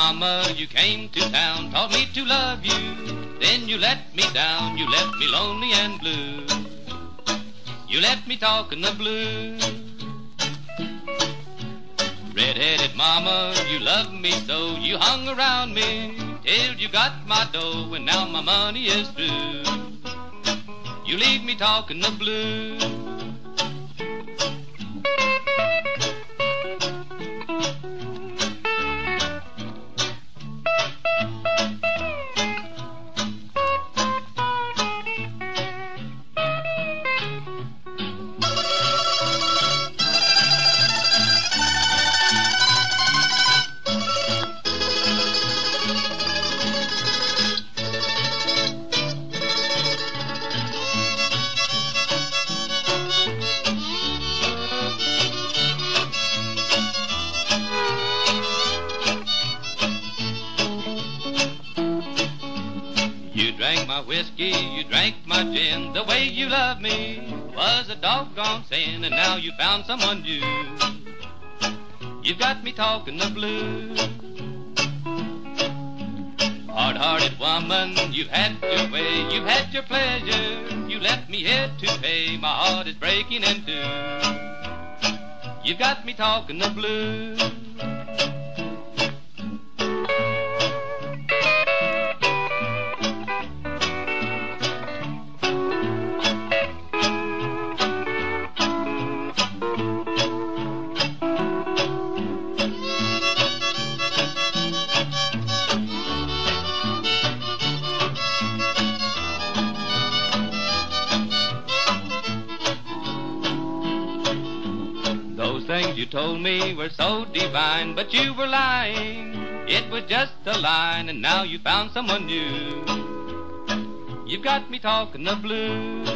mama, you came to town, taught me to love you. Then you let me down, you left me lonely and blue. You left me talking the blues. Red-headed mama, you loved me so, you hung around me till you got my dough, and now my money is through. You leave me talking the blues. You drank my whiskey, you drank my gin. The way you loved me was a doggone sin, and now you found someone new. You've got me talking the blues. Hard-hearted woman, you've had your way, you've had your pleasure. You left me here to pay, my heart is breaking in two. You've got me talking the blues. Those things you told me were so divine, but you were lying. It was just a line, and now you found someone new. You've got me talking the blues.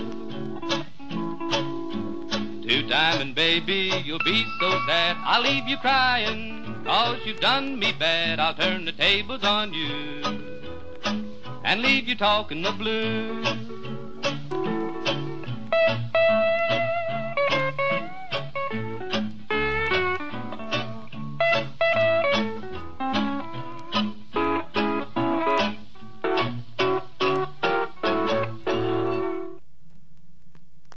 Two-timing baby, you'll be so sad. I'll leave you crying, 'cause you've done me bad. I'll turn the tables on you and leave you talking the blues.